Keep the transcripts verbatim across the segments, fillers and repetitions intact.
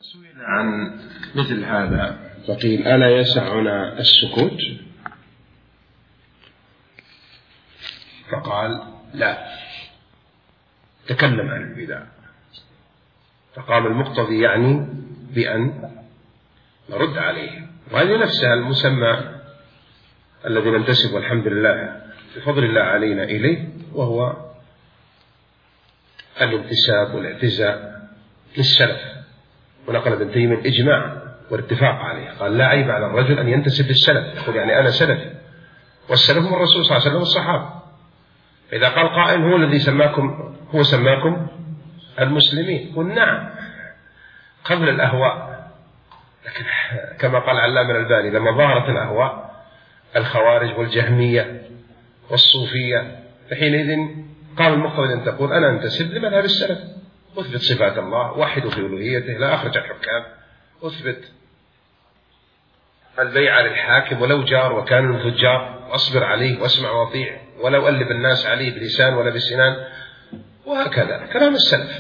سئل عن مثل هذا فقيل: ألا يسعنا السكوت؟ فقال: لا، تكلم عن البدع. فقام المقتضي يعني بأن نرد عليه، وهذه نفسها المسمى الذي ننتسب والحمد لله بفضل الله علينا إليه، وهو الانتساب والاعتزاء للسلف. ونقل ابن تيمية الإجماع والاتفاق عليه، قال: لا عيب على الرجل أن ينتسب للسلف، يقول يعني أنا سلفي، والسلف هم الرسول صلى الله عليه وسلم والصحابة. إذا قال قائل: هو الذي سماكم هو سماكم المسلمين، قل نعم قبل الأهواء. لكن كما قال علامة الألباني: لما ظهرت الأهواء الخوارج والجهمية والصوفية، فحينئذ قام المقتضي أن تقول: أنا أنتسب لمذهب السلف، أثبت صفات الله، وحد في ألوهيته، لا أخرج الحكام، أثبت البيع للحاكم ولو جار وكان من الفجار، وأصبر عليه واسمع واطيع، ولو ألب الناس عليه بلسان ولا بسنان، وهكذا كلام السلف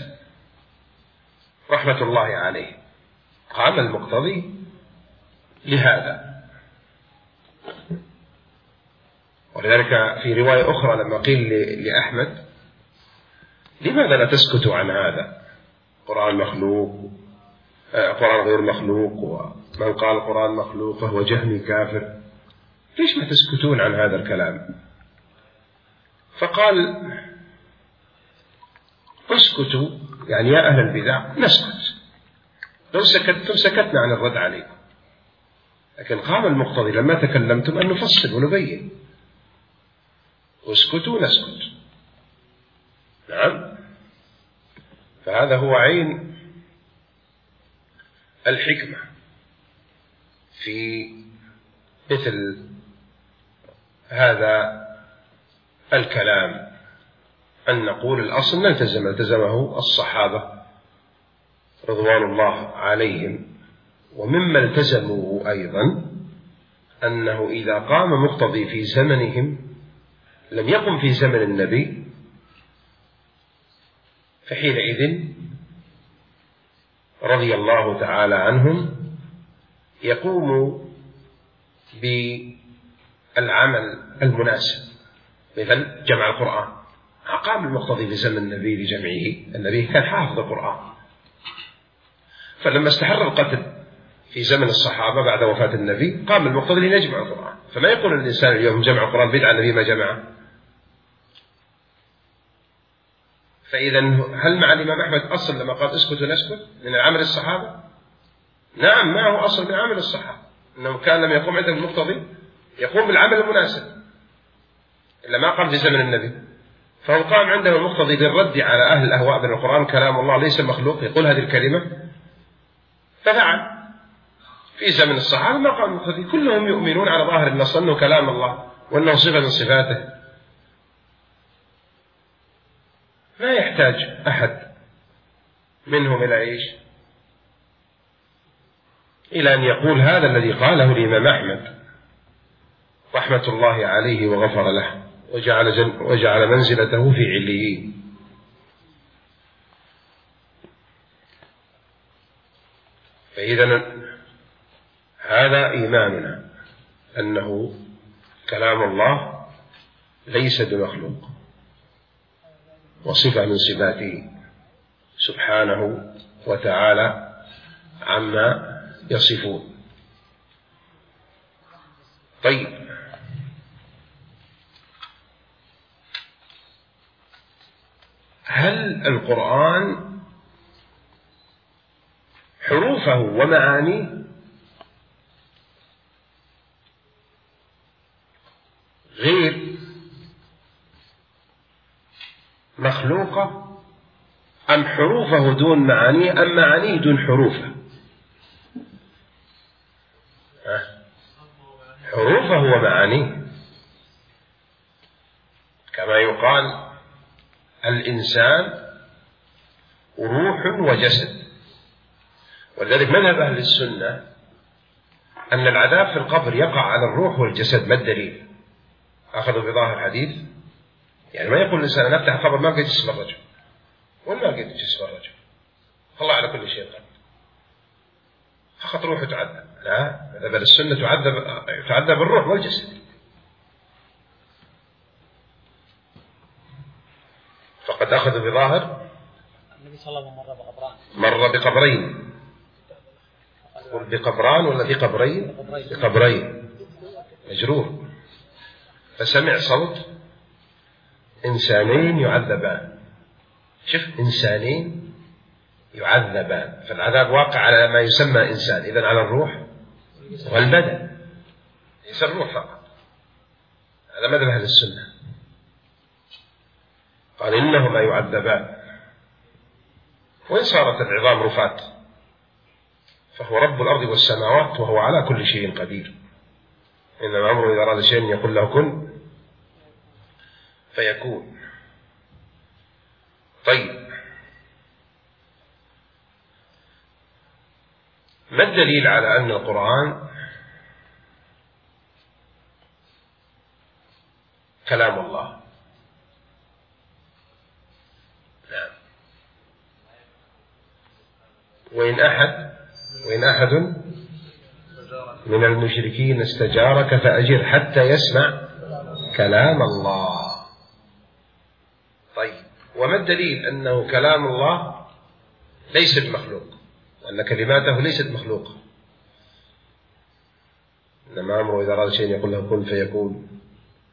رحمة الله عليه. قام المقتضي لهذا. ولذلك في رواية أخرى لما قيل لأحمد: لماذا لا تسكت عن هذا؟ قرآن مخلوق، قرآن غير مخلوق، ومن قال القرآن مخلوق فهو جهمي كافر، ليش ما تسكتون عن هذا الكلام؟ فقال: اسكتوا، يعني يا أهل البدع نسكت، لو سكتتم سكتنا عن الرد عليكم. لكن قام المقتضي لما تكلمتم أن نفصل ونبين، اسكتوا نسكت. نعم، فهذا هو عين الحكمة في مثل هذا الكلام، أن نقول الأصل نلتزم التزمه الصحابة رضوان الله عليهم. ومما التزموا أيضا أنه إذا قام مقتضي في زمنهم لم يقم في زمن النبي، فحينئذ رضي الله تعالى عنهم يقوم بالعمل المناسب، مثل جمع القرآن. قام المقتضي في زمن النبي لجمعه، النبي كان حافظ القرآن، فلما استحر القتل في زمن الصحابة بعد وفاة النبي قام المقتضي لنجمع القرآن. فما يقول الإنسان اليوم جمع القرآن بدعة، النبي ما جمعه. فإذا هل مع الإمام أحمد أصل لما قال اسكت ونسكت من العمل الصحابة؟ نعم، ما هو أصل من عمل الصحابة، أنه كان لم يقوم عندهم المقتضي يقوم بالعمل المناسب إلا ما قام في زمن النبي. فهو قام عنده المقتضي للرد على أهل الأهواء بأن القرآن كلام الله ليس مخلوق، يقول هذه الكلمة، ففعل. في زمن الصحابة ما قام المقتضي، كلهم يؤمنون على ظاهر النص أنه كلام الله وأنه صفة من صفاته، ما يحتاج أحد منهم إلى إيش؟ إلى أن يقول هذا الذي قاله الإمام أحمد رحمة الله عليه وغفر له وجعل, جن وجعل منزلته في عليين. فإذا هذا إيماننا أنه كلام الله ليس بمخلوق، وصفة من صفاته سبحانه وتعالى عما يصفون. طيب، هل القرآن حروفه ومعانيه غير مخلوقة، أم حروفه دون معانيه، أم معانيه دون حروفه؟ حروفه ومعانيه، كما يقال الإنسان روح وجسد. ولذلك مذهب أهل السنة أن العذاب في القبر يقع على الروح والجسد. ما الدليل؟ أخذوا بظاهر الحديث، يعني ما يقول الإنسان أنا أفتح القبر ما لقيت جسم الرجل، ولا لقيت جسم الرجل، الله على كل شيء قدير. سقط روحه تعذب، لا، بل السنة تعذب تعذب الروح والجسد. فقد أخذ بظاهر النبي صلى الله عليه وسلم مر بقبران مر بقبرين، قل بقبران ولا بقبرين؟ بقبرين مجرور، فسمع صوت إنسانين يعذبان. شوف، إنسانين يعذبان، فالعذاب واقع على ما يسمى إنسان، إذن على الروح والبدن، ليس الروح فقط. هذا مذهب أهل السنة. قال إنهما يعذبان، وإن صارت العظام رفات فهو رب الأرض والسماوات وهو على كل شيء قدير. إنما أمره إذا أراد شيئا يقول له كن فيكون. طيب، ما الدليل على أن القرآن كلام الله؟ نعم. وإن أحد وإن أحد من المشركين استجارك فأجر حتى يسمع كلام الله. طيب، وما الدليل أنه كلام الله ليس بمخلوق، وأن كلماته ليست مخلوقة؟ إنما أمره إذا أراد شيئا يقول له كن فيكون.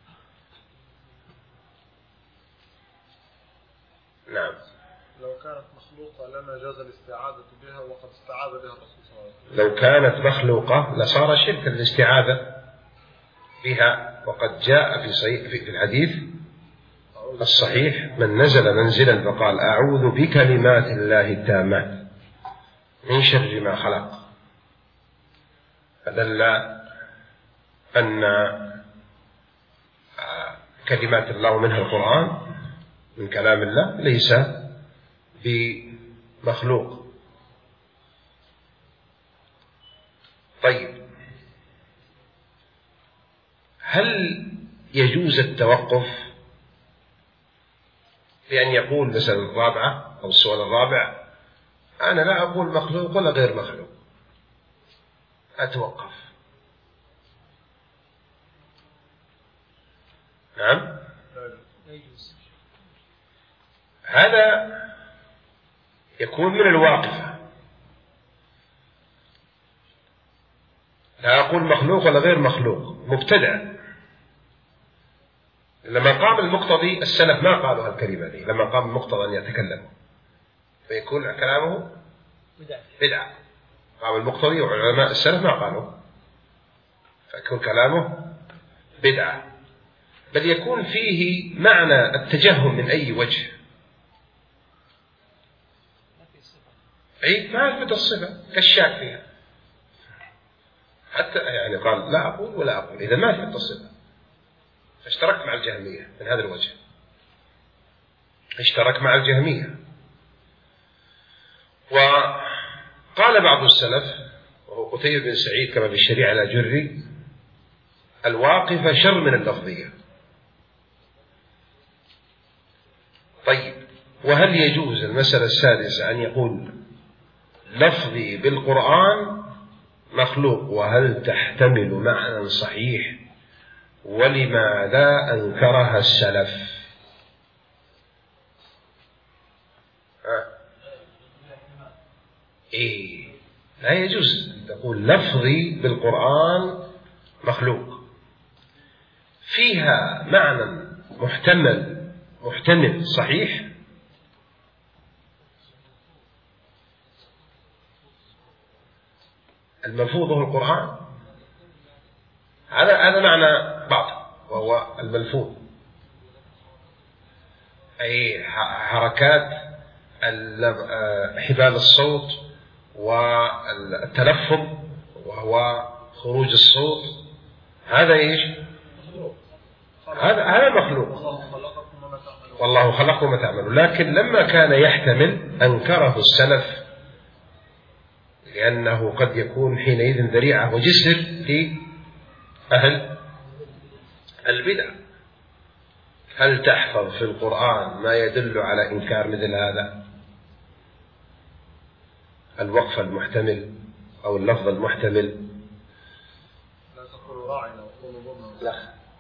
نعم. لو كانت مخلوقة لما جاز الاستعاذة بها وقد استعاذ بها الرسول صلى الله عليه وسلم. لو كانت مخلوقة لصار شركا الاستعاذة بها، وقد جاء في صحيح في الحديث الصحيح: من نزل منزلا فقال أعوذ بكلمات الله التامات من شر ما خلق، فدل أن كلمات الله منها القرآن من كلام الله ليس بمخلوق. طيب، هل يجوز التوقف بأن يقول مثلا الرابعة أو السؤال الرابع أنا لا أقول مخلوق ولا غير مخلوق، أتوقف؟ نعم، هذا يكون من الواقفة. لا أقول مخلوق ولا غير مخلوق، مبتدع. لما قام المقتضي السلف ما قالوا هالكلمة دي، لما قام المقتضي أن يتكلموا فيكون كلامه بدعة. قام المقتضي وعلماء السلف ما قالوا، فيكون كلامه بدعة، بل يكون فيه معنى التجهم من أي وجه. أي ما أثبت الصفة كالشاك فيها، حتى يعني قال لا أقول ولا أقول، إذا ما أثبت الصفة. فاشترك مع الجهمية من هذا الوجه، اشترك مع الجهمية. وقال بعض السلف وهو قتيبة بن سعيد كما في الشريعة الأجري: الواقفة شر من اللفظية. طيب، وهل يجوز المسألة السادسة أن يقول لفظي بالقرآن مخلوق، وهل تحتمل معنى صحيح، ولماذا أنكرها السلف؟ ها؟ إيه، لا يجوز أن تقول لفظي بالقرآن مخلوق، فيها معنى محتمل محتمل صحيح، الملفوظ هو القرآن. هذا هذا معنى بعض، وهو الملفوظ، أي حركات حبال الصوت والتلفظ وهو خروج الصوت، هذا إيش؟ هذا هذا مخلوق. والله خلقكم وما تعملون. لكن لما كان يحتمل أنكره السلف، لأنه قد يكون حينئذ ذريعة وجسر لأهل البدع. هل تحفظ في القرآن ما يدل على إنكار مثل هذا؟ الوقف المحتمل أو اللفظ المحتمل. لا تقولوا راعنا وقولوا ظلنا. لا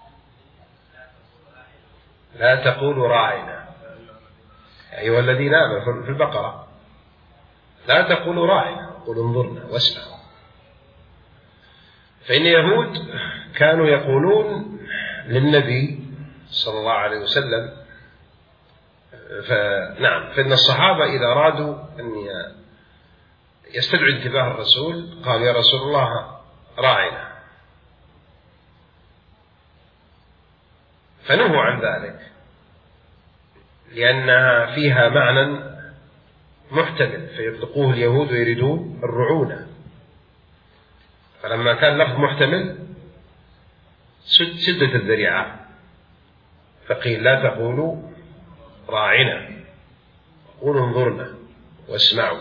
لا تقولوا راعنا أيها الذين آمنوا في البقرة، لا تقولوا راعنا قولوا انظرنا واسمعوا. فإن اليهود كانوا يقولون للنبي صلى الله عليه وسلم، فنعم فإن الصحابة إذا أرادوا أن يستدعوا انتباه الرسول قال يا رسول الله راعنا، فنهوا عن ذلك لأنها فيها معنى محتمل فيطلقوه اليهود ويريدون الرعونة، فلما كان لفظ محتمل سدت الذريعة فقيل لا تقولوا راعنا قولوا انظرنا واسمعوا.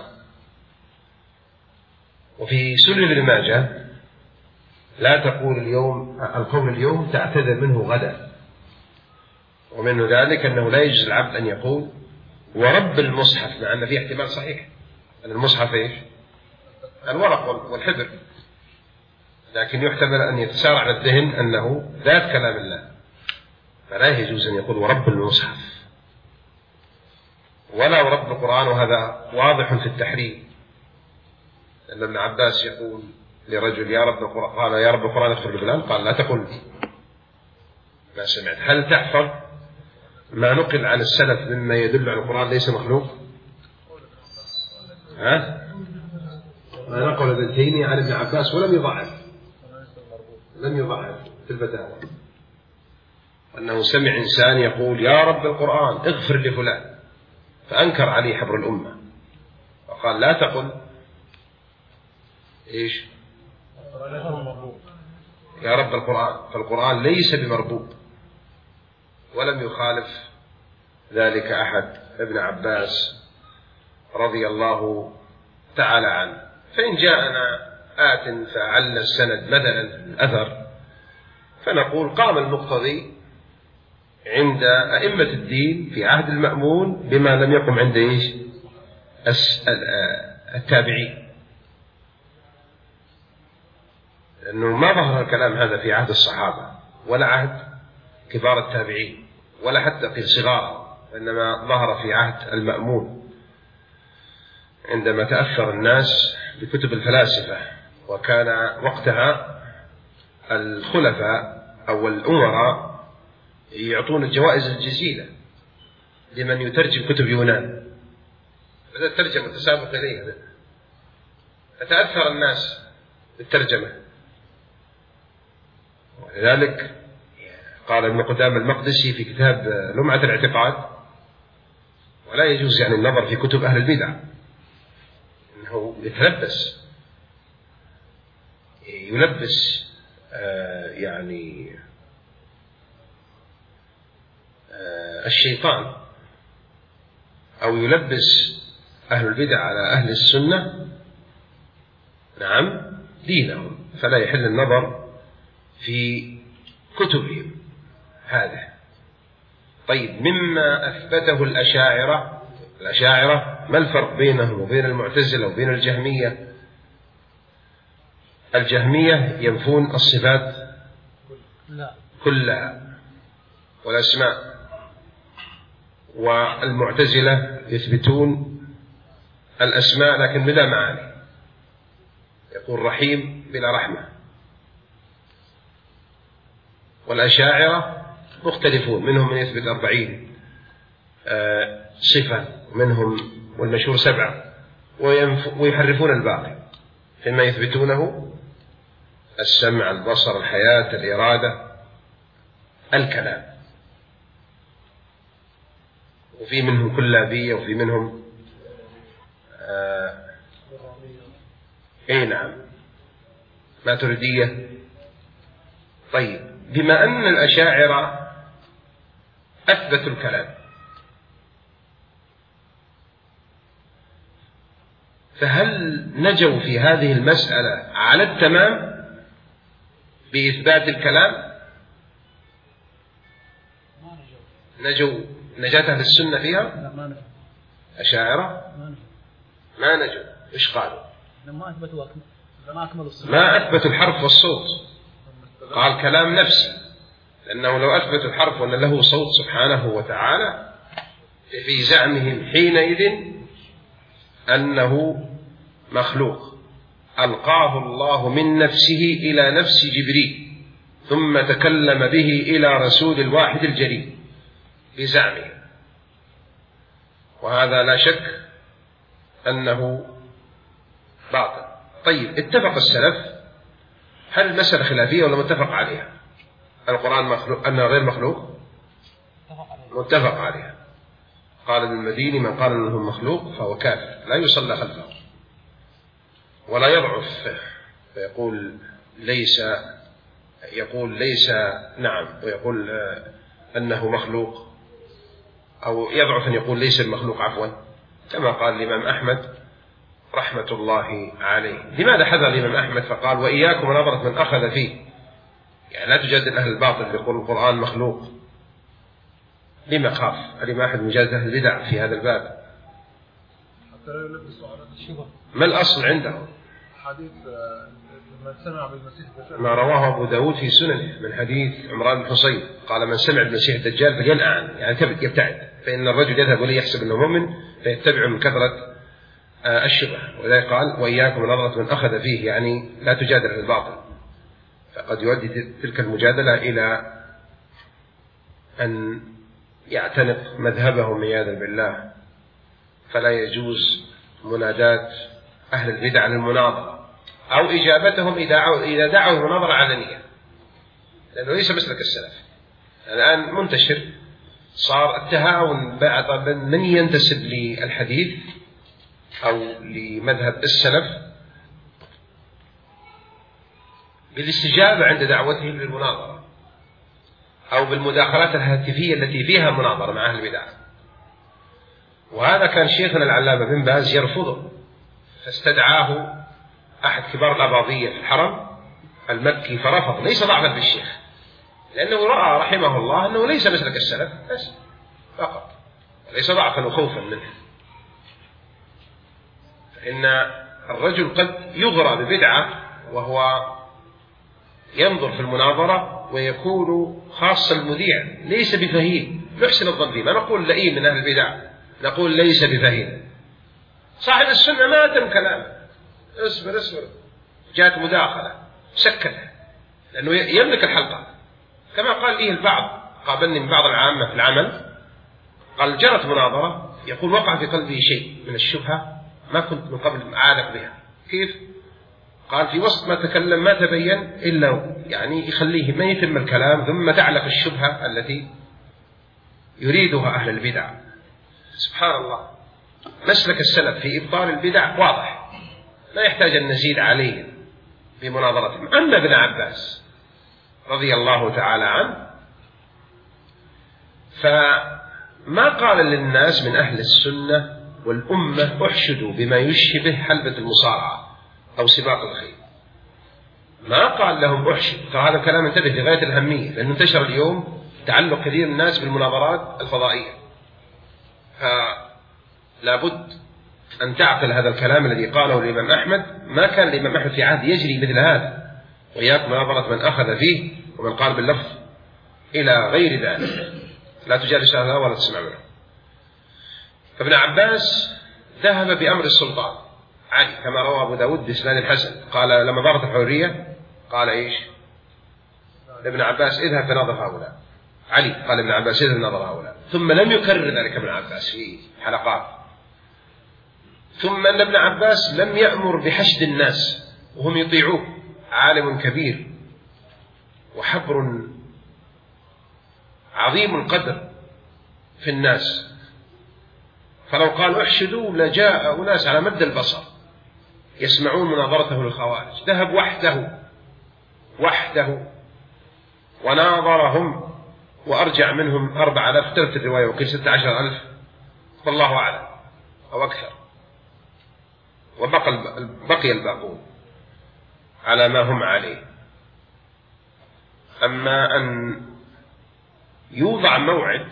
وفي سنن ابن ماجه لا تقول اليوم القول اليوم تعتذر منه غدا، ومن ذلك أنه لا يجوز العبد أن يقول ورب المصحف، مع أن فيه احتمال صحيح أن المصحف إيش؟ الورق والحبر، لكن يحتمل أن يتسارع على الذهن أنه ذات كلام الله، فلا يجوز أن يقول ورب المصحف ولا ورب القرآن، وهذا واضح في التحريم. لأن ابن عباس يقول لرجل يا رب القرآن، قال يا رب القرآن اغفر لفلان، قال لا تقل ما سمعت. هل تحفظ ما نقل عن السلف مما يدل على القرآن ليس مخلوق؟ ها؟ ما نقل ابن تيمية عن ابن عباس ولم يضعف لم يضعف في الفتاوى أنه سمع إنسان يقول يا رب القرآن اغفر لفلان، فأنكر عليه حبر الأمة وقال لا تقل إيش يا رب القرآن، فالقرآن ليس بمربوط، ولم يخالف ذلك أحد ابن عباس رضي الله تعالى عنه. فإن جاءنا آت فعلنا السند مثلا الأثر فنقول قام المقتضي عند أئمة الدين في عهد المأمون بما لم يقم عند إيش التابعين، لأنه ما ظهر الكلام هذا في عهد الصحابة ولا عهد كبار التابعين ولا حتى في صغار، وإنما ظهر في عهد المأمون عندما تأثر الناس بكتب الفلاسفة، وكان وقتها الخلفاء أو الأمراء يعطون الجوائز الجزيلة لمن يترجم كتب يونان، بدأت الترجمة تسابق إليها، فتأثر الناس بالترجمة. ولذلك قال ابن قدامة المقدسي في كتاب لمعة الاعتقاد ولا يجوز يعني النظر في كتب أهل البدع، إنه يتلبس يلبس آه يعني آه الشيطان أو يلبس أهل البدع على أهل السنة نعم دينهم، فلا يحل النظر في كتبهم هذا. طيب مما أثبته الأشاعرة الأشاعرة ما الفرق بينهم وبين المعتزلة وبين الجهمية؟ الجهمية ينفون الصفات كلها والأسماء، والمعتزلة يثبتون الأسماء لكن بلا معاني، يقول رحيم بلا رحمة. والأشاعرة مختلفون، منهم من يثبت أربعين صفة منهم والمشهور سبعة، ويحرفون الباقي فيما يثبتونه السمع البصر الحياة الإرادة الكلام، وفي منهم كلابية وفي منهم آه اي نعم ماتريدية. طيب بما أن الأشاعرة أثبتوا الكلام، فهل نجوا في هذه المسألة على التمام بإثبات الكلام؟ نجوا نجاة أهل السنة فيها؟ لا ما نجوا. أشاعرة ما نجوا. ما نجوا. إيش قالوا؟ لما أثبتوا ما أثبت الحرف والصوت، قال كلام نفسي، لأنه لو أثبت الحرف وأن له صوت سبحانه وتعالى في زعمهم حينئذ أنه مخلوق ألقاه الله من نفسه إلى نفس جبريل ثم تكلم به إلى رسول الواحد الجليل بزعمه، وهذا لا شك أنه باطل. طيب، اتفق السلف، هل المسألة خلافية ولا متفق عليها؟ القرآن مخلوق أنه غير مخلوق؟ متفق عليها. قال ابن المديني: من قال أنه مخلوق فهو كافر لا يصلى خلفه، ولا يضعف فيقول ليس يقول ليس نعم ويقول أنه مخلوق، أو يضعف أن يقول ليس المخلوق عفوا، كما قال الإمام أحمد رحمة الله عليه. لماذا حذر الإمام أحمد فقال: وإياكم ونظرة من أخذ فيه؟ يعني لا تجادل أهل الباطل يقول القرآن مخلوق. لما خاف الإمام أحمد مجادلة أهل البدع في هذا الباب؟ حتى لا يلبسوا على الشبهة. ما الأصل عندهم؟ حديث من سمع بالمسيح الدجال ما رواه أبو داود في سننه من حديث عمران بن حصين قال: من سمع بالمسيح الدجال فليلعن، يعني يبتعد، فإن الرجل يذهب ولي يحسب أنه مؤمن فيتبع من كثرة الشبهة. ولذلك قال: وإياكم ونظرة من أخذ فيه، يعني لا تجادل عن الباطل، فقد يؤدي تلك المجادلة إلى أن يعتنق مذهبهم عياذا بالله، فلا يجوز منادات أهل البدع للمناظرة أو إجابتهم إذا دعوا المناظرة علنية، لأنه ليس مسلك السلف. الآن منتشر صار التهاون بعض من ينتسب للحديث أو لمذهب السلف بالاستجابة عند دعوتهم للمناظرة أو بالمداخلات الهاتفية التي فيها مناظرة مع أهل البدع، وهذا كان شيخنا العلامة بن باز يرفضه، فاستدعاه أحد كبار الأباضية في الحرم المكي فرفض، ليس ضعفا بالشيخ، لأنه رأى رحمه الله أنه ليس مسلك السلف بس فقط، ليس ضعفا وخوفا منه. إن الرجل قد يغرى ببدعة وهو ينظر في المناظرة ويكون خاص المذيع ليس بفهيم، نحسن الظن به، ما نقول لئيم من أهل البدع، نقول ليس بفهيم. صاحب السنة ما تم كلام، اصبر اصبر، جاءت مداخلة سكتها، لأنه يملك الحلقة، كما قال لي البعض، قابلني من بعض العامة في العمل، قال: جرت مناظرة، يقول: وقع في قلبي شيء من الشبهة ما كنت من قبل أعالق بها. كيف؟ قال: في وسط ما تكلم ما تبين إلا يعني يخليه ما يتم الكلام، ثم تعلق الشبهة التي يريدها أهل البدع. سبحان الله، مسلك السلف في إبطال البدع واضح، لا يحتاج أن نزيد عليه بمناظرتهم. أما ابن عباس رضي الله تعالى عنه فما قال للناس من أهل السنة والأمة احشدوا بما يشبه حلبة المصارعة أو سباق الخيل، ما قال لهم احشد. فهذا الكلام انتبه لغاية الأهمية، لأنه انتشر اليوم تعلق كثير من الناس بالمناظرات الفضائية، فلا بد أن تعقل هذا الكلام الذي قاله الإمام أحمد. ما كان الإمام أحمد في عهد يجري مثل هذا، وإياك مناظرة من أخذ فيه ومن قال باللفظ إلى غير ذلك، لا تجالس هذا ولا تسمع منه. فابن عباس ذهب بأمر السلطان علي كما روى أبو داود بإسناد الحسن، قال لما ضربت الحرية قال إيش ابن عباس: اذهب فناظر هؤلاء. علي قال ابن عباس: اذهب فناظر هؤلاء. ثم لم يكرر ذلك ابن عباس في حلقات. ثم أن ابن عباس لم يأمر بحشد الناس وهم يطيعوه، عالم كبير وحبر عظيم القدر في الناس، فلو قال احشدوا لجاء أناس على مد البصر يسمعون مناظرته للخوارج. ذهب وحده وحده وناظرهم وأرجع منهم أربع آلاف، اختلفت الرواية وقيل ستة عشر ألف والله أعلم أو أكثر، وبقى بقي الباقون على ما هم عليه. أما أن يوضع موعد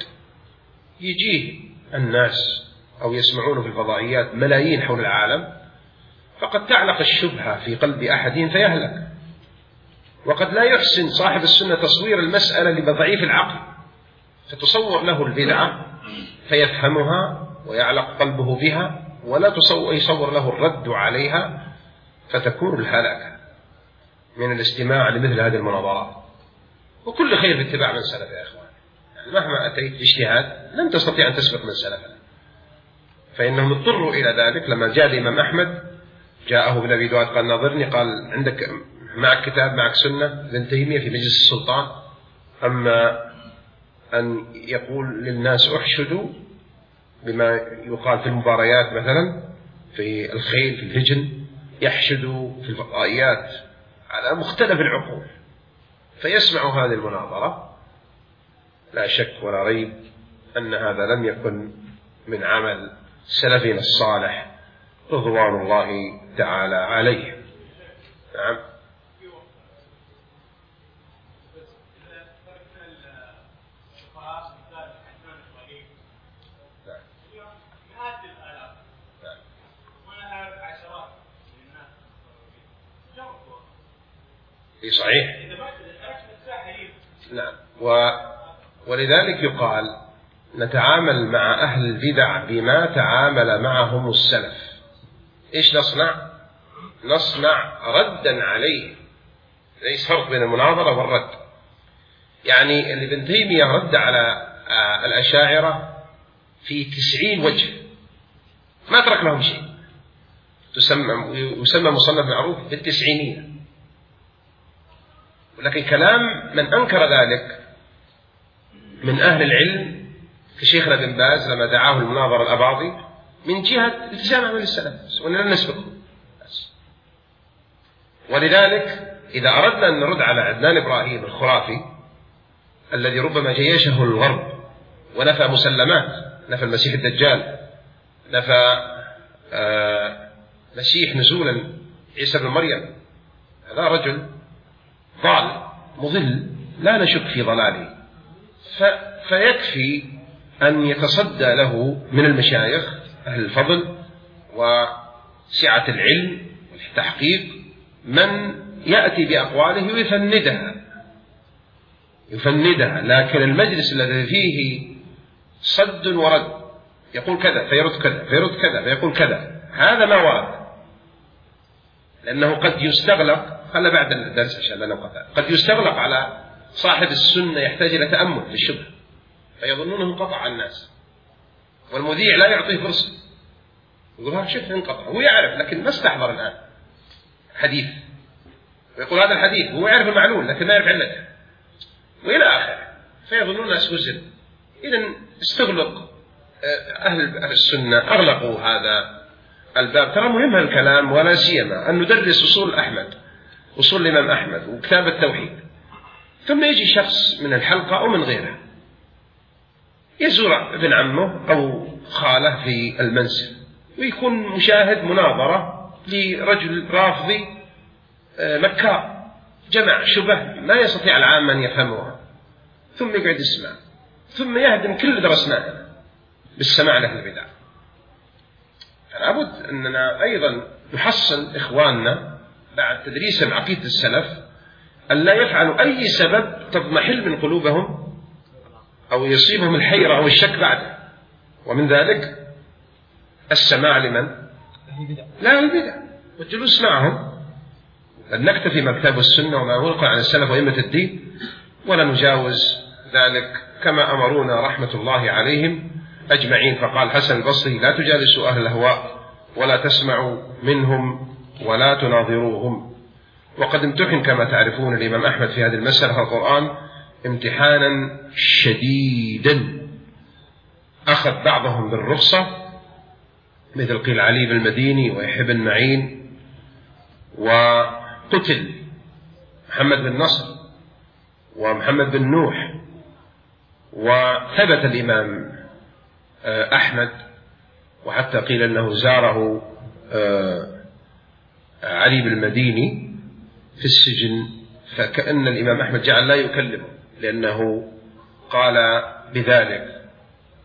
يجيه الناس أو يسمعونه في الفضائيات ملايين حول العالم، فقد تعلق الشبهة في قلب أحدهم فيهلك. وقد لا يحسن صاحب السنة تصوير المسألة لضعيف العقل، فتصور له البدعة فيفهمها ويعلق قلبه بها، ولا يصور له الرد عليها، فتكون الهلاكة من الاستماع لمثل هذه المناظرات. وكل خير في اتباع من سلف يا إخوان، يعني مهما أتيت باجتهاد لن تستطيع أن تسبق من سلفنا، فإنهم اضطروا إلى ذلك. لما جاء الإمام أحمد جاءه ابن أبي دواد قال ناظرني، قال عندك معك كتاب معك سنة؟ ابن تيمية في مجلس السلطان، أما أن يقول للناس احشدوا بما يقال في المباريات مثلا في الخيل في الهجن، يحشدوا في الفضائيات على مختلف العقول، فيسمع هذه المناظرة، لا شك ولا ريب أن هذا لم يكن من عمل سلفنا الصالح رضوان الله تعالى عليه. نعم. صحيح. نعم. و... ولذلك يقال نتعامل مع أهل البدع بما تعامل معهم السلف. إيش نصنع؟ نصنع ردا عليه، ليس فرق بين المناظرة والرد. يعني اللي ابن تيمية رد على الأشاعرة في تسعين وجه، ما ترك لهم شيء، تسمى يسمى مصنف معروف بالتسعينية. ولكن كلام من أنكر ذلك من أهل العلم كشيخنا بن باز لما دعاه المناظرة الأباضي من جهة التزام عمل السلف، ولن نسبقه. ولذلك إذا أردنا أن نرد على عدنان إبراهيم الخرافي الذي ربما جيشه الغرب ونفى مسلمات، نفى المسيح الدجال، نفى آه مسيح نزولا عيسى بن مريم، هذا رجل ضال مضل لا نشك في ضلاله، فيكفي أن يتصدى له من المشايخ أهل الفضل وسعة العلم والتحقيق من يأتي بأقواله ويفندها يفندها لكن المجلس الذي فيه صد ورد، يقول كذا فيرد كذا فيرد كذا فيقول كذا، هذا ما ورد. لأنه قد يستغلق، خلى بعد الدرس عشان لا نقطع، قد يستغلق على صاحب السنة يحتاج إلى تأمل في الشبه فيظنونه انقطع الناس، والمذيع لا يعطيه فرصة، يقول ها شوف انقطع، هو يعرف لكن ما استحضر الآن حديث، ويقول هذا الحديث هو يعرف المعلول لكن ما يعرف علته وإلى آخره، فيظنون الناس وزن. إذن استغلق أهل السنة أغلقوا هذا الباب. ترى مهم الكلام، ولا سيما أن ندرس أصول أحمد، أصول الإمام أحمد وكتاب التوحيد، ثم يجي شخص من الحلقة أو من غيره يزور ابن عمه أو خاله في المنزل ويكون مشاهد مناظرة لرجل رافضي مكار جمع شبه ما يستطيع العام أن يفهمها، ثم يقعد يسمع، ثم يهدم كل درسناه بالسماع له البدع. فلابد أننا أيضا نحصل إخواننا بعد تدريسهم عقيدة السلف أن لا يفعلوا أي سبب تضمحل من قلوبهم أو يصيبهم الحيرة أو الشك بعده، ومن ذلك السماع لمن؟ لا البدع والجلوس معهم. أن نكتفي مكتب السنة وما ورق عن السلف وأئمة الدين ولا نجاوز ذلك كما أمرونا رحمة الله عليهم أجمعين. فقال حسن البصري لا تجالسوا أهل الأهواء ولا تسمعوا منهم ولا تناظروهم. وقد امتحن كما تعرفون الإمام أحمد في هذه المسألة في القرآن امتحانا شديدا، أخذ بعضهم بالرخصة مثل قيل علي بن المديني ويحيى بن معين، وقتل محمد بن نصر ومحمد بن نوح، وثبت الإمام أحمد وحتى قيل أنه زاره علي بن المديني في السجن، فكأن الإمام أحمد جعل لا يكلمه لأنه قال بذلك،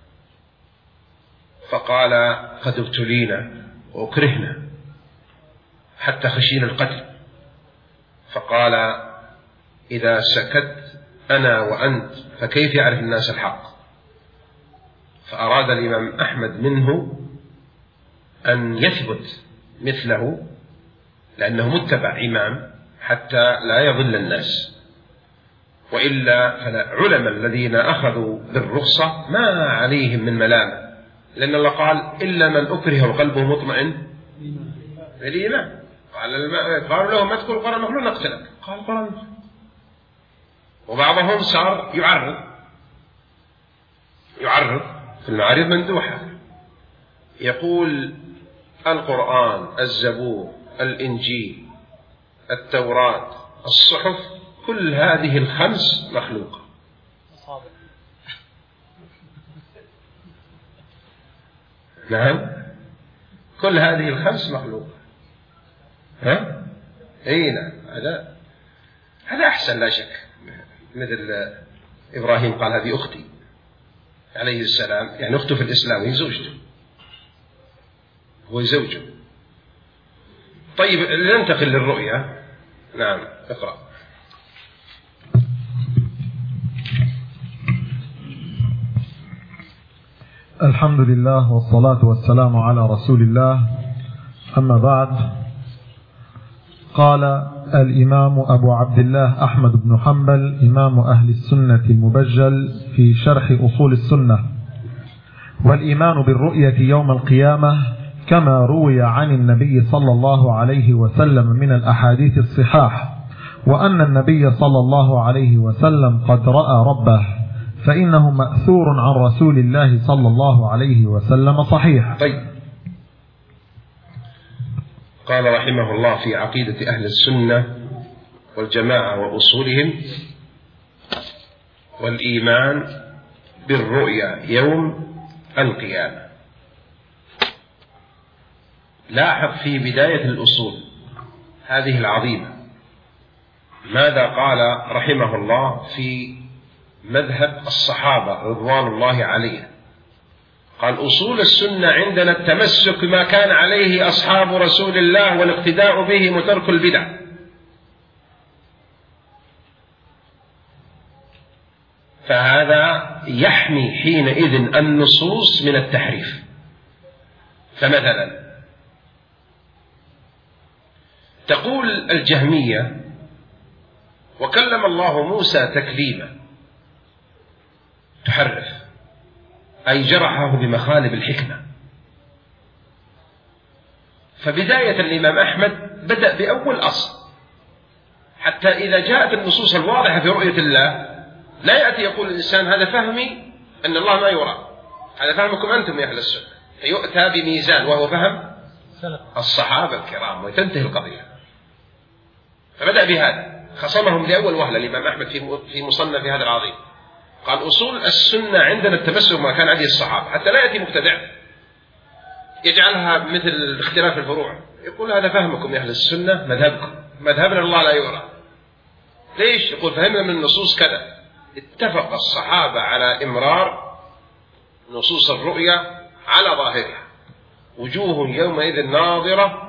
فقال قد ابتلينا وأكرهنا حتى خشينا القتل، فقال إذا سكت أنا وأنت فكيف يعرف الناس الحق؟ فأراد الإمام أحمد منه أن يثبت مثله لأنه متبع إمام حتى لا يضل الناس، وإلا فالعلماء الذين أخذوا بالرخصة ما عليهم من ملامة، لأن الله قال إلا من أكره وقلبه مطمئن بالإيمان. قالوا له ما تقول القرآن مخلوق نقتلك، قال القرآن مخلوق. وبعضهم صار يعرض يعرض في المعارض مندوحة، يقول القرآن، الزبور، الإنجيل، التوراة، الصحف، كل هذه الخمس مخلوقة. نعم، كل هذه الخمس مخلوقة. ها؟ اي نعم، هذا هذا أحسن لا شك. مثل إبراهيم قال هذه أختي عليه السلام، يعني أخته في الإسلام وهي زوجته، هو زوجه. طيب ننتقل للرؤيا. نعم، اقرأ. الحمد لله والصلاة والسلام على رسول الله، أما بعد. قال الإمام أبو عبد الله أحمد بن حنبل إمام أهل السنة المبجل في شرح أصول السنة: والإيمان بالرؤية يوم القيامة كما روي عن النبي صلى الله عليه وسلم من الأحاديث الصحاح، وأن النبي صلى الله عليه وسلم قد رأى ربه، فإنه مأثور عن رسول الله صلى الله عليه وسلم صحيح. طيب، قال رحمه الله في عقيدة أهل السنة والجماعة وأصولهم: والإيمان بالرؤيا يوم القيامة. لاحظ في بداية الأصول هذه العظيمة ماذا قال رحمه الله في مذهب الصحابة رضوان الله عليهم. قال: أصول السنة عندنا التمسك بما كان عليه أصحاب رسول الله والاقتداء بهم وترك البدع. فهذا يحمي حينئذ النصوص من التحريف. فمثلا تقول الجهمية: وكلم الله موسى تكليما، تحرف، أي جرحه بمخالب الحكمة. فبداية الإمام أحمد بدأ بأول أصل، حتى إذا جاءت النصوص الواضحة في رؤية الله لا يأتي يقول الإنسان: هذا فهمي أن الله ما يرى، هذا فهمكم أنتم يا أهل السنة، فيؤتى بميزان وهو فهم الصحابة الكرام وتنتهي القضية. فبدأ بهذا، خصمهم لأول وهلة الإمام أحمد في مصنف هذا العظيم. قال: أصول السنة عندنا التمسك ما كان عليه الصحابة، حتى لا يأتي مبتدع يجعلها مثل اختلاف الفروع، يقول: هذا فهمكم يا أهل السنة، مذهبكم، مذهبنا الله لا يرى. ليش؟ يقول: فهمنا من النصوص كذا. اتفق الصحابة على إمرار نصوص الرؤيا على ظاهرها: وجوه يومئذ ناظرة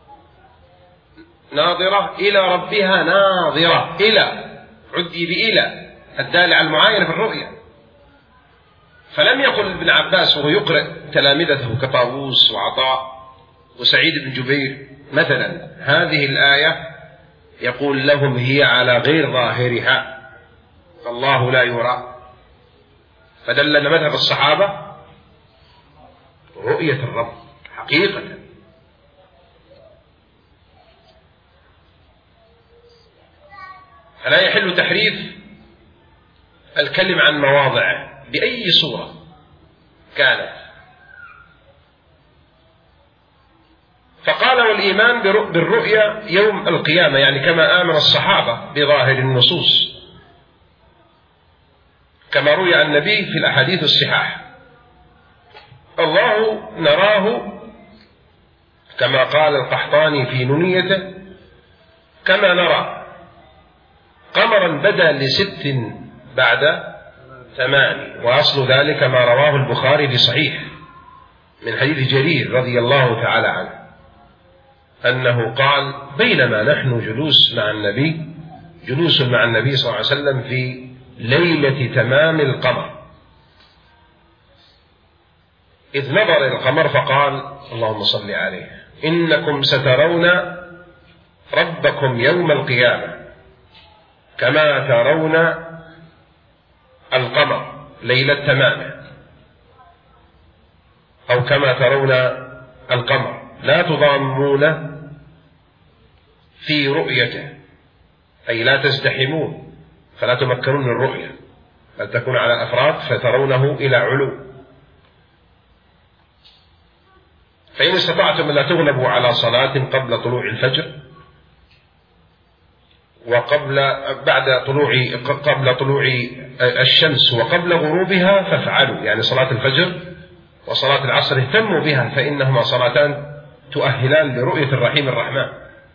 ناظرة إلى ربها ناظرة، إلى عدي بإلى الدالة على المعاينة في الرؤيا. فلم يقل ابن عباس وهو يقرأ تلامذته كطاووس وعطاء وسعيد بن جبير مثلا هذه الآية، يقول لهم: هي على غير ظاهرها، فالله لا يرى. فدلنا مذهب الصحابة رؤية الرب حقيقة. فلا يحل تحريف الكلم عن مواضعه بأي صورة كانت. فقال: والإيمان بالرؤيا يوم القيامة، يعني كما آمن الصحابة بظاهر النصوص كما روي عن النبي في الأحاديث الصحاح. الله نراه كما قال القحطاني في نونيته: كما نرى قمرا بدا لست بعد ثمان. وأصل ذلك ما رواه البخاري في صحيح من حديث جرير رضي الله تعالى عنه أنه قال بينما نحن جلوس مع النبي جلوس مع النبي صلى الله عليه وسلم في ليلة تمام القمر، إذ نظر إلى القمر فقال اللهم صل عليه إنكم سترون ربكم يوم القيامة كما ترون القمر ليلة تمامه، أو كما ترون القمر لا تضامون في رؤيته، أي لا تزدحمون فلا تمكنون من الرؤية بل تكون على أفراد فترونه إلى علو. فإن استطعتم أن لا تغلبوا على صلاة قبل طلوع الفجر وقبل بعد طلوع قبل طلوع الشمس وقبل غروبها فافعلوا، يعني صلاة الفجر وصلاة العصر اهتموا بها فإنهما صلاتان تؤهلان لرؤية الرحيم الرحمن.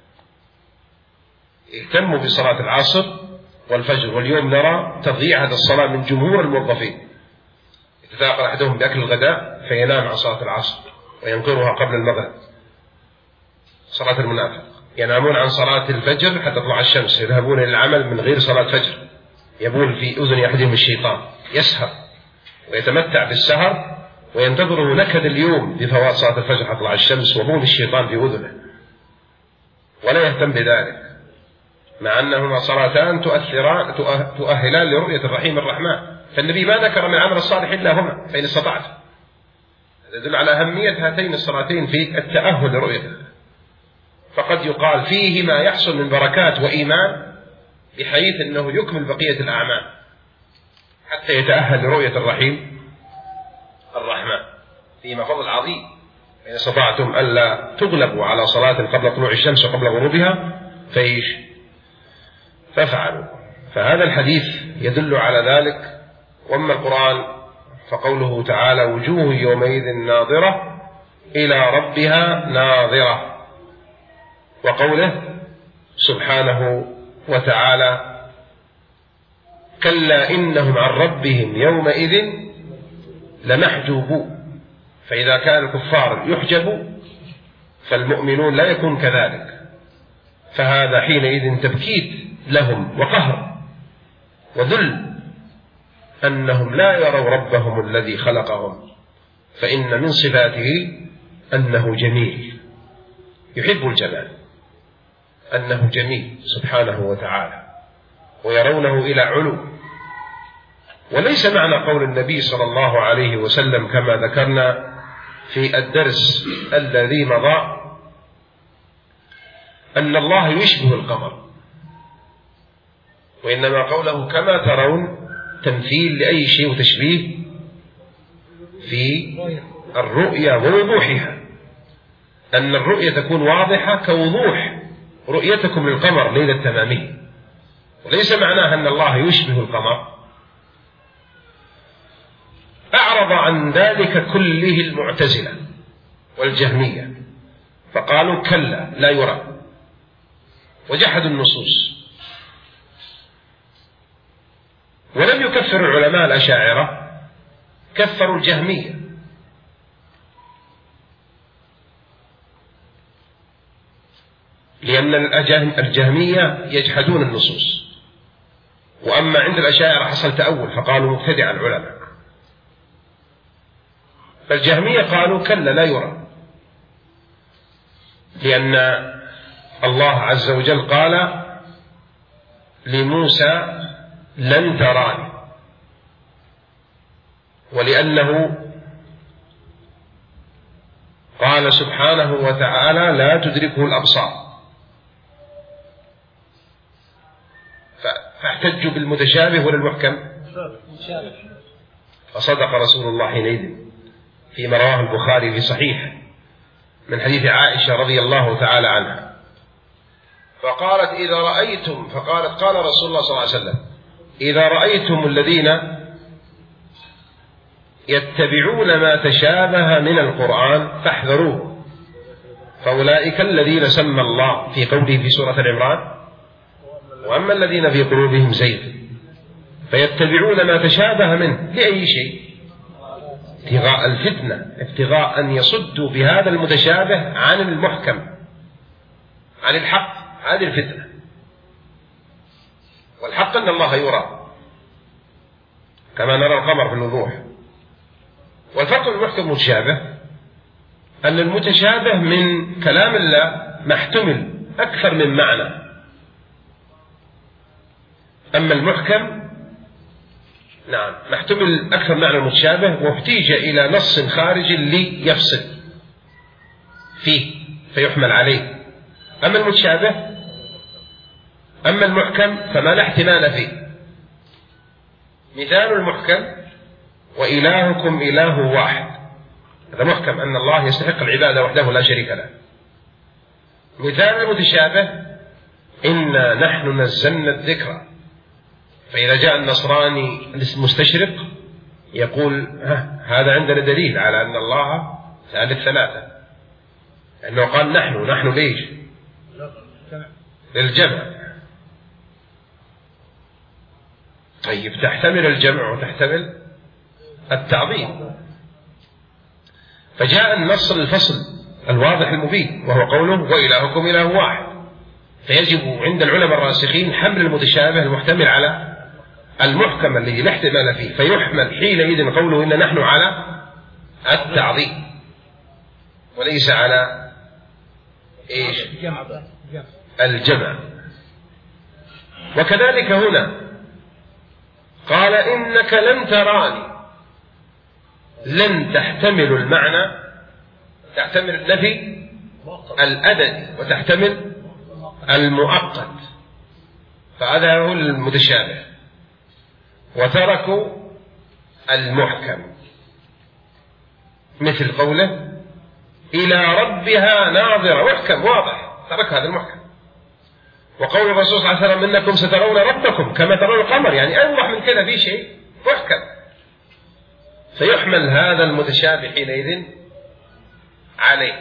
اهتموا بصلاة العصر والفجر، واليوم نرى تضييع هذا الصلاة من جمهور الموظفين، يتثاقل أحدهم بأكل الغداء فينام عن صلاة العصر وينكرها قبل المغرب. صلاة المنافق ينامون عن صلاة الفجر حتى تطلع الشمس، يذهبون إلى العمل من غير صلاة فجر، يبول في أذن أحدهم الشيطان، يسهر ويتمتع بالسهر وينتظره نكد اليوم بفوات صلاة الفجر حتى تطلع الشمس وبول الشيطان في أذنه، ولا يهتم بذلك مع أنهما صلاتان تؤثران تؤهلان لرؤية الرحيم الرحمن. فالنبي ما ذكر من عمل الصالح إلا هما فإن استطعت. هذا يدل على أهمية هاتين الصلاتين في التأهل لرؤيته. فقد يقال فيه ما يحصل من بركات وإيمان بحيث أنه يكمل بقية الأعمال حتى يتأهل لرؤية الرحيم الرحمن، فيما فضل عظيم. إن استطعتم ألا تغلبوا على صلاة قبل طلوع الشمس وقبل غروبها فإيش فافعلوا. فهذا الحديث يدل على ذلك. وأما القرآن فقوله تعالى وجوه يومئذ ناظرة إلى ربها ناظرة، وقوله سبحانه وتعالى كلا إنهم عن ربهم يومئذ لمحجوبون. فإذا كان الكفار يحجبوا فالمؤمنون لا يكون كذلك، فهذا حينئذ تبكيت لهم وقهر وذل أنهم لا يروا ربهم الذي خلقهم، فإن من صفاته أنه جميل يحب الجمال، أنه جميل سبحانه وتعالى، ويرونه إلى علو. وليس معنى قول النبي صلى الله عليه وسلم كما ذكرنا في الدرس الذي مضى أن الله يشبه القمر، وإنما قوله كما ترون تمثيل لأي شيء وتشبيه في الرؤيا ووضوحها، أن الرؤيا تكون واضحة كوضوح رؤيتكم للقمر ليلة تمامه. وليس معناها أن الله يشبه القمر. أعرض عن ذلك كله المعتزلة والجهمية فقالوا كلا لا يرى، وجحدوا النصوص. ولم يكفر العلماء الأشاعرة، كفروا الجهمية، لأن الجهمية يجحدون النصوص، وأما عند الأشاعرة حصل تأول فقالوا مبتدع العلماء. فالجهمية قالوا كلا لا يرى، لأن الله عز وجل قال لموسى لن تراني، ولأنه قال سبحانه وتعالى لا تدركه الأبصار، فاحتجوا بالمتشابه ولا المحكم؟ فصدق رسول الله حينئذ فيما رواه البخاري في صحيح من حديث عائشة رضي الله تعالى عنها، فقالت إذا رأيتم فقالت قال رسول الله صلى الله عليه وسلم إذا رأيتم الذين يتبعون ما تشابه من القرآن فاحذروه، فأولئك الذين سمى الله في قوله في سورة العمران وأما الذين في قلوبهم زيغ فيتبعون ما تشابه منه لأي شيء؟ ابتغاء الفتنة، ابتغاء أن يصدوا بهذا المتشابه عن المحكم عن الحق، هذه الفتنة. والحق أن الله يرى كما نرى القمر في الوضوح. والفرق بين المحكم والمتشابه أن المتشابه من كلام الله محتمل أكثر من معنى، أما المحكم نعم محتمل أكثر معنى المتشابه، واحتيج إلى نص خارجي ليفصل فيه فيحمل عليه. أما المتشابه أما المحكم فما لا احتمال فيه. مثال المحكم: وإلهكم إله واحد، هذا محكم أن الله يستحق العبادة وحده لا شريك له. مثال المتشابه: إنا نحن نزلنا الذكر، فإذا جاء النصراني المستشرق يقول ها هذا عندنا دليل على أن الله ثالث ثلاثة، لأنه قال نحن. نحن ليش؟ للجمع. طيب تحتمل الجمع وتحتمل التعظيم، فجاء النص الفصل الواضح المبين وهو قوله وإلهكم إله واحد. فيجب عند العلماء الراسخين حمل المتشابه المحتمل على المحكم الذي لا احتمال فيه، فيحمل حينئذ قوله إن نحن على التعظيم وليس على إيش؟ الجمع. وكذلك هنا قال إنك لن تراني، لن تحتمل المعنى، تحتمل النفي الأبدي وتحتمل المؤقت، فهذا هو المتشابه. وتركوا المحكم مثل قوله إلى ربها ناظرة، محكم واضح، ترك هذا المحكم. وقول الرسول صلى الله عليه وسلم إنكم سترون ربكم كما ترون القمر، يعني أوضح من كذا في شيء محكم، فيحمل هذا المتشابه حينئذ عليه.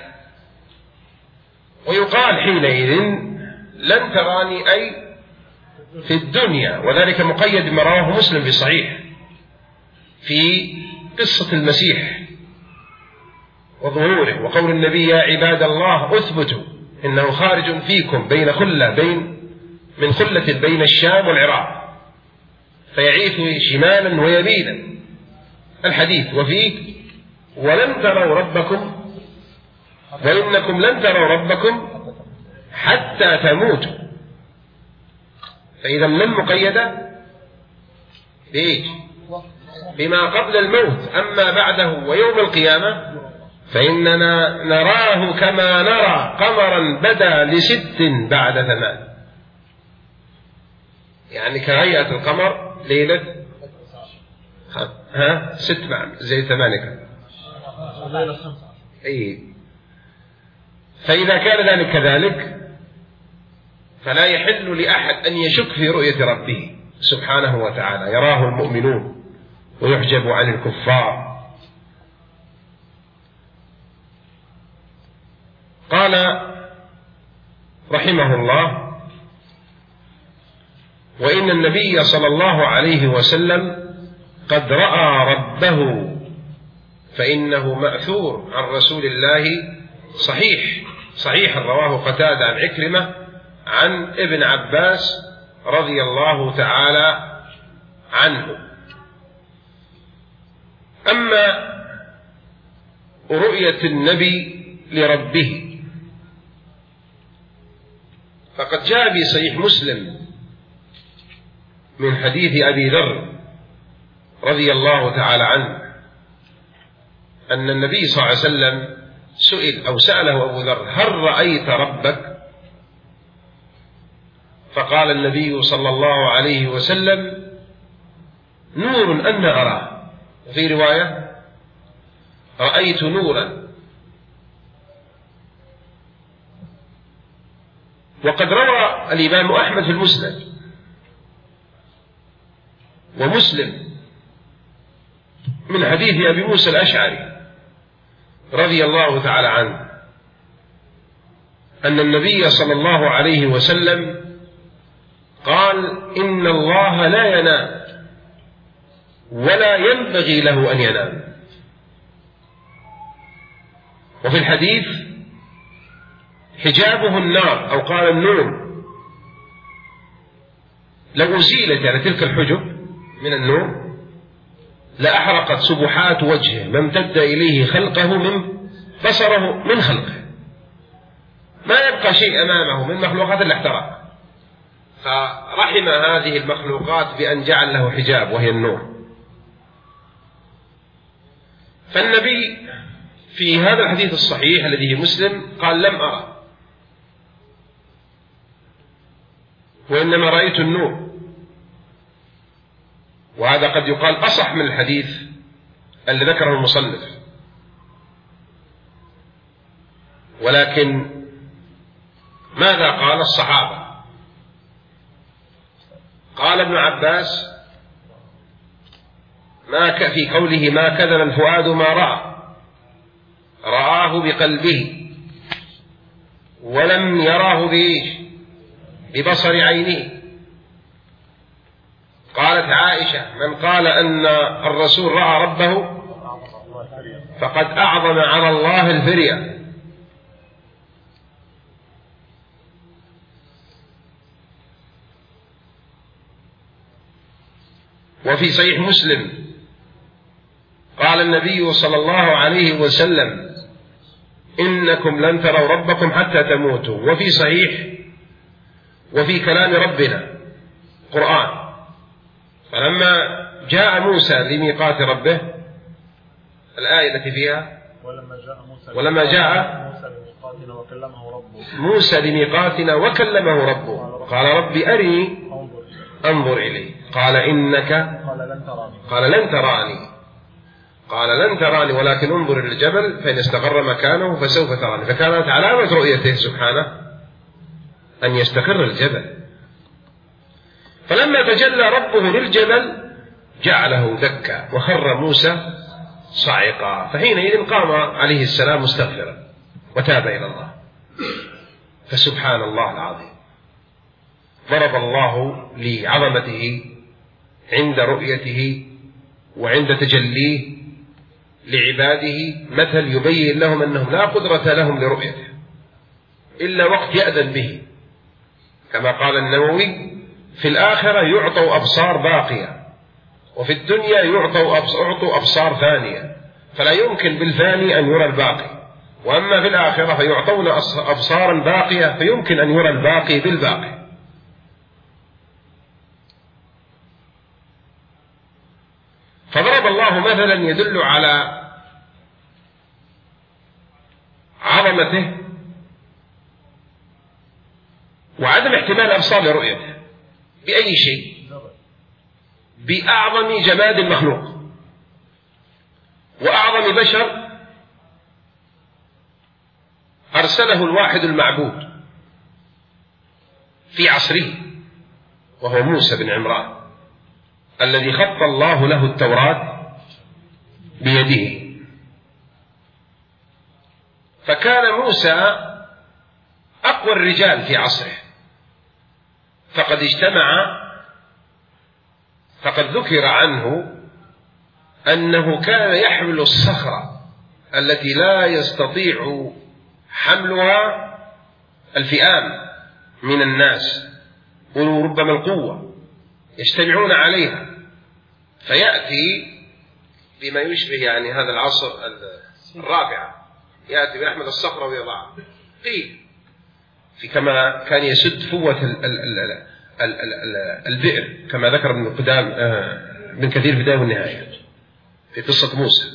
ويقال حينئذ لن تراني أي في الدنيا، وذلك مقيد بما رواه مسلم في صحيح في قصة المسيح وظهوره، وقول النبي يا عباد الله أثبتوا إنه خارج فيكم بين خلة بين من خلة بين الشام والعراق فيعيث شمالا ويمينا الحديث. وفيه ولن تروا ربكم وإنكم لن تروا ربكم حتى تموتوا. فإذا لن مقيدة بإيش؟ بما قبل الموت. أما بعده ويوم القيامة فإننا نراه كما نرى قمرا بدا لست بعد ثمان، يعني كهيئة القمر ليلة ها ست مع زي ثمانية. أي فإذا كان ذلك كذلك فلا يحل لأحد أن يشك في رؤية ربه سبحانه وتعالى، يراه المؤمنون ويحجب عن الكفار. قال رحمه الله وإن النبي صلى الله عليه وسلم قد رأى ربه فإنه مأثور عن رسول الله صحيح صحيح رواه قتادة عن عكرمة عن ابن عباس رضي الله تعالى عنه. أما رؤية النبي لربه فقد جاء في صحيح مسلم من حديث أبي ذر رضي الله تعالى عنه أن النبي صلى الله عليه وسلم سئل أو سأله أبو ذر هل رأيت ربك؟ فقال النبي صلى الله عليه وسلم نور أن أراه، وفي رواية رأيت نورا. وقد روى الإمام أحمد في المسند ومسلم من حديث أبي موسى الأشعري رضي الله تعالى عنه أن النبي صلى الله عليه وسلم قال إن الله لا ينام ولا ينبغي له أن ينام. وفي الحديث حجابه النار أو قال النور، لو أزيلت يعني تلك الحجب من النور لأحرقت سبحات وجهه ما امتد إليه خلقه من بصره من خلقه، ما يبقى شيء أمامه من مخلوقات إلا احترق. فرحم هذه المخلوقات بأن جعل له حجاب وهي النور. فالنبي في هذا الحديث الصحيح الذي في مسلم قال لم أرى، وإنما رأيت النور. وهذا قد يقال أصح من الحديث الذي ذكره المصنف، ولكن ماذا قال الصحابة؟ قال ابن عباس ما في قوله ما كذب الفؤاد ما رأى، رآه بقلبه ولم يراه ببصر عينه. قالت عائشة من قال أن الرسول رأى ربه فقد أعظم على الله الفرية. وفي صحيح مسلم قال النبي صلى الله عليه وسلم إنكم لن تروا ربكم حتى تموتوا. وفي صحيح وفي كلام ربنا قرآن، فلما جاء موسى لميقات ربه الآية التي فيها ولما جاء موسى ولما جاء موسى لميقاتنا وكلمه ربه موسى لميقاتنا وكلمه ربه قال رب أرني أنظر إليه قال إنك قال لن تراني قال لن تراني قال لن تراني ولكن انظر إلى الجبل فإن استقر مكانه فسوف تراني. فكانت علامة رؤيته سبحانه أن يستقر الجبل. فلما تجلى ربه للجبل جعله دكا وخر موسى صاعقا، فحينئذ قام عليه السلام مستغفرا وتاب إلى الله. فسبحان الله العظيم، ضرب الله لعظمته عند رؤيته وعند تجليه لعباده مثل يبين لهم أنهم لا قدرة لهم لرؤيته إلا وقت يأذن به، كما قال النووي في الآخرة يعطوا أبصار باقية وفي الدنيا يعطوا أعطوا أبصار ثانية، فلا يمكن بالثاني أن يرى الباقي، وأما في الآخرة فيعطون أبصارا باقية فيمكن أن يرى الباقي بالباقي. فضرب الله مثلا يدل على عظمته وعدم احتمال الأبصار لرؤيته بأي شيء، بأعظم جماد المخلوق وأعظم بشر أرسله الواحد المعبود في عصره وهو موسى بن عمران الذي خط الله له التوراة بيده. فكان موسى أقوى الرجال في عصره، فقد اجتمع فقد ذكر عنه أنه كان يحمل الصخرة التي لا يستطيع حملها الفئام من الناس وربما القوة يجتمعون عليها، فيأتي بما يشبه يعني هذا العصر الرابعة، يأتي ويحمل الصخرة ويضعها قيل في كما كان يسد فوة ال ال ال ال ال ال البئر كما ذكر ابن قدام ابن كثير في البداية والنهاية في قصة موسى.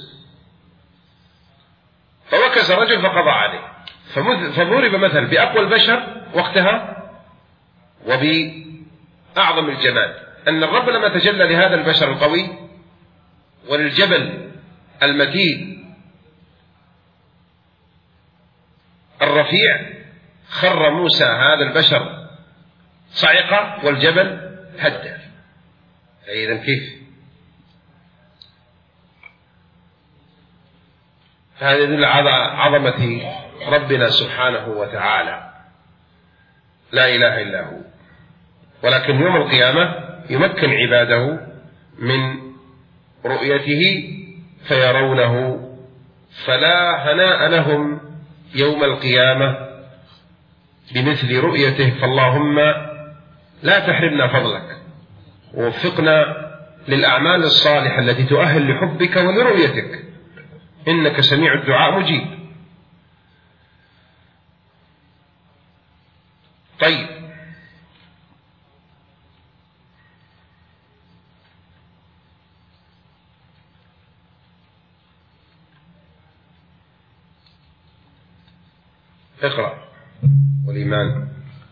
فوكز رجل فقضى عليه، فضرب مثل بأقوى البشر وقتها وبأعظم الجماد، أن الرب لما تجلى لهذا البشر القوي وللجبل المتين الرفيع خر موسى هذا البشر صعقة والجبل هدى. فإذا كيف؟ فهذا يدل على عظمة ربنا سبحانه وتعالى لا إله إلا هو. ولكن يوم القيامة يمكن عباده من رؤيته فيرونه، فلا هناء لهم يوم القيامة بمثل رؤيته، فاللهم لا تحرمنا فضلك، ووفقنا للأعمال الصالحة التي تؤهل لحبك ولرؤيتك، إنك سميع الدعاء مجيب. طيب، اقرأ. والإيمان.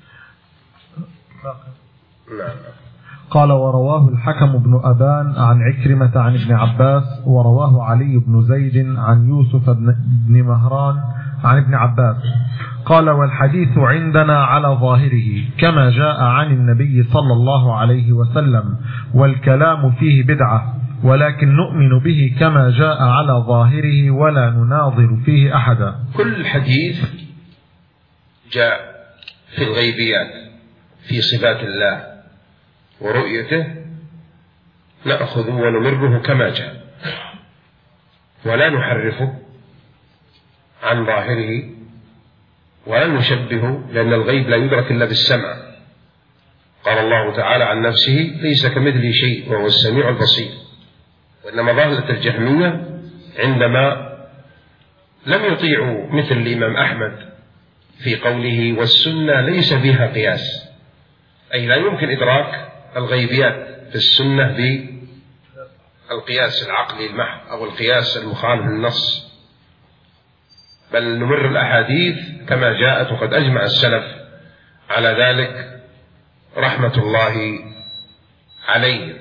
نعم. قال: ورواه الحكم بن أبان عن عكرمة عن ابن عباس، ورواه علي بن زيد عن يوسف بن مهران عن ابن عباس قال: والحديث عندنا على ظاهره كما جاء عن النبي صلى الله عليه وسلم، والكلام فيه بدعة، ولكن نؤمن به كما جاء على ظاهره ولا نناظر فيه أحدا. كل حديث جاء في الغيبيات في صفات الله ورؤيته نأخذه ونمره كما جاء، ولا نحرفه عن ظاهره ولا نشبهه، لأن الغيب لا يدرك إلا بالسمع. قال الله تعالى عن نفسه: ليس كمثله شيء وهو السميع البصير. وإنما ظهرت الجهمية عندما لم يطيعوا مثل الإمام أحمد في قوله: والسنة ليس فيها قياس، أي لا يمكن إدراك الغيبيات في السنة بالقياس العقلي المحض أو القياس المخالف للنص، بل نمر الأحاديث كما جاءت، وقد أجمع السلف على ذلك رحمة الله عليهم.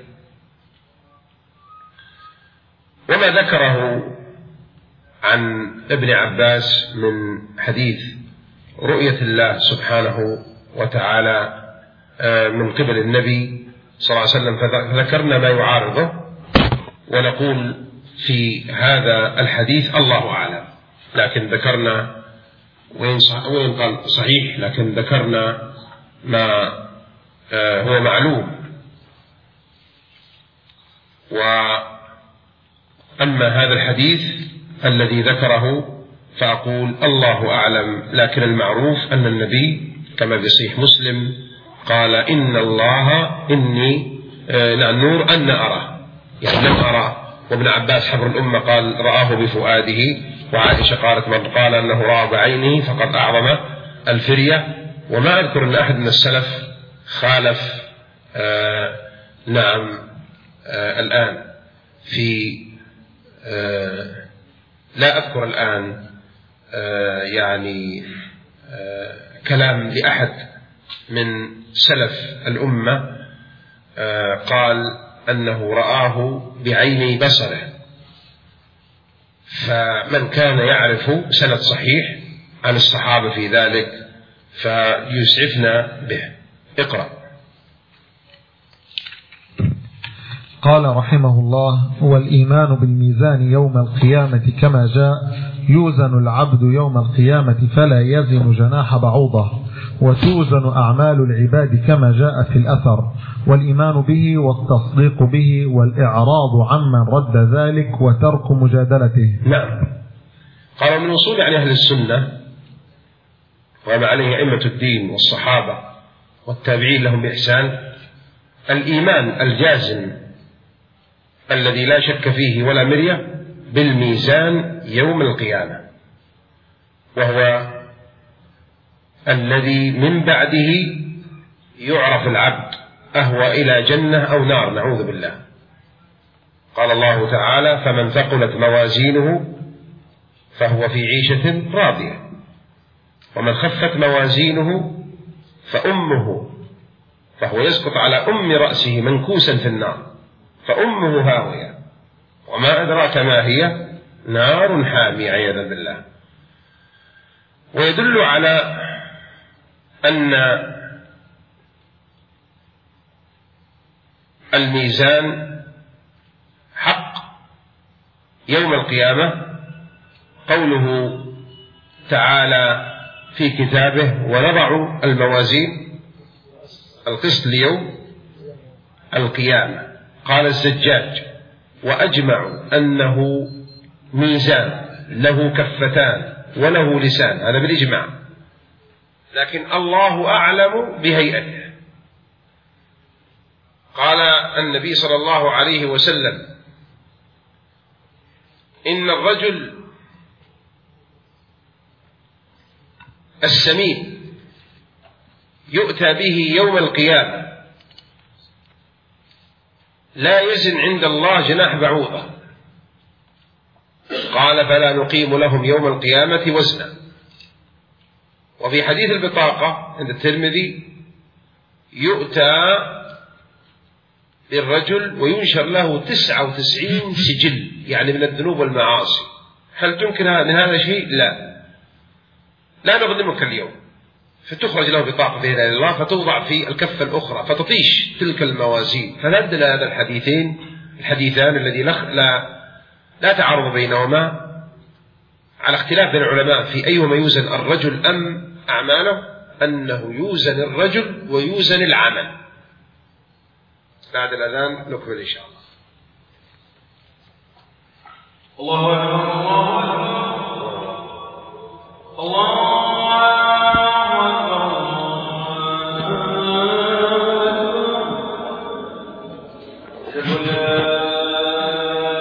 وما ذكره عن ابن عباس من حديث رؤية الله سبحانه وتعالى من قبل النبي صلى الله عليه وسلم، فذكرنا ما يعارضه، ونقول في هذا الحديث الله أعلم، لكن ذكرنا وين قال صحيح، لكن ذكرنا ما هو معلوم. وأما هذا الحديث الذي ذكره فأقول الله أعلم، لكن المعروف أن النبي كما في صحيح مسلم قال: إن الله إني لا نور أن أرى، يعني لم أرى. وابن عباس حبر الأمة قال: رآه بفؤاده. وعائشة قالت: من قال أنه رأى بعينه فقد أعظم الفرية. وما أذكر أن أحد من السلف خالف آه نعم آه الآن في آه لا أذكر الآن آه يعني آه كلام لأحد من سلف الأمة آه قال أنه رآه بعيني بصره. فمن كان يعرف سند صحيح عن الصحابة في ذلك فيسعفنا به. اقرأ. قال رحمه الله: والإيمان بالميزان يوم القيامة كما جاء: يوزن العبد يوم القيامة فلا يزن جناح بعوضة، وتوزن أعمال العباد كما جاء في الأثر، والإيمان به والتصديق به والإعراض عمن رد ذلك وترك مجادلته. نعم. قال من وصول عن أهل السنة وما عليه أئمة الدين والصحابة والتابعين لهم بإحسان الإيمان الجازم الذي لا شك فيه ولا مرية بالميزان يوم القيامة، وهو الذي من بعده يعرف العبد أهوى إلى جنة أو نار، نعوذ بالله. قال الله تعالى: فمن ثقلت موازينه فهو في عيشة راضية، ومن خفت موازينه فأمه، فهو يسقط على أم رأسه منكوسا في النار، فأمه هاوية، وما أدراك ما هي، نار حامية عياذا بالله. ويدل على أن الميزان حق يوم القيامة قوله تعالى في كتابه: ونضع الموازين القسط ليوم القيامة. قال الزجاج: وأجمعوا أنه ميزان له كفتان وله لسان، هذا بالإجماع. لكن الله أعلم بهيئته. قال النبي صلى الله عليه وسلم: إن الرجل السمين يؤتى به يوم القيامة لا يزن عند الله جناح بعوضة. قال: فلا نقيم لهم يوم القيامة وزنا. وفي حديث البطاقة عند الترمذي: يؤتى بالرجل وينشر له تسعة وتسعين سجل، يعني من الذنوب والمعاصي. هل تنكر من هذا شيء؟ لا لا نظلمك اليوم. فتخرج له بطاقة بإذن الله فتوضع في الكفة الأخرى فتطيش تلك الموازين. فندل هذا الحديثين الحديثان الذي لا لا تعارض بينهما على اختلاف بين العلماء في أيهما يوزن، الرجل أم أعماله، أنه يوزن الرجل ويوزن العمل. بعد الأذان نكمل إن شاء الله. الله أكبر الله أكبر الله